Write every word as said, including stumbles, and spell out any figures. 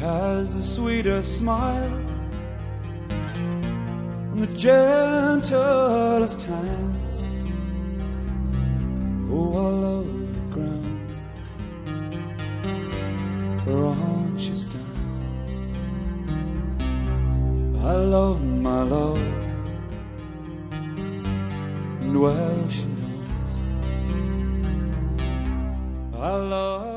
has the sweetest smile and the gentlest hands. Oh, I love the ground whereon she stands. I love my love, and well she knows I love